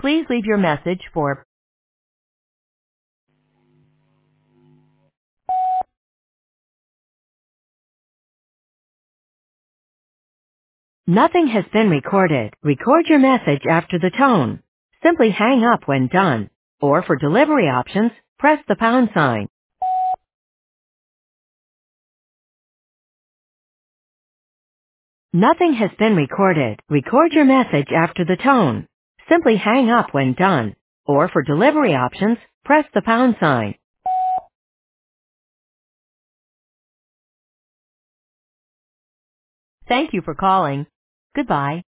Please leave your message for nothing has been recorded. Record your message after the tone. Simply hang up when done. Or for delivery options, press the pound sign. Nothing has been recorded. Record your message after the tone. Simply hang up when done. Or for delivery options, press the pound sign. Thank you for calling. Goodbye.